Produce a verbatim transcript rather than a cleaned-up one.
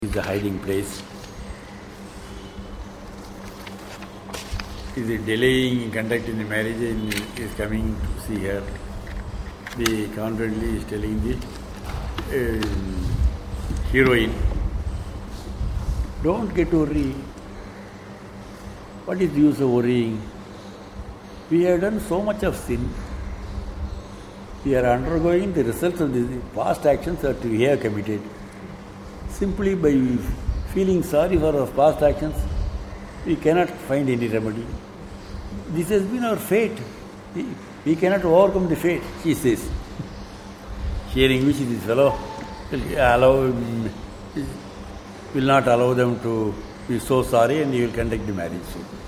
is the hiding place. Is it delaying conducting the marriage and is coming to see her. The confidently is telling the uh, heroine, don't get worried. What is the use of worrying? We have done so much of sin. We are undergoing the results of the past actions that we have committed. Simply by feeling sorry for our past actions, we cannot find any remedy. This has been our fate. We, we cannot overcome the fate, she says. Hearing which this fellow will allow, will not allow them to be so sorry, and he will conduct the marriage.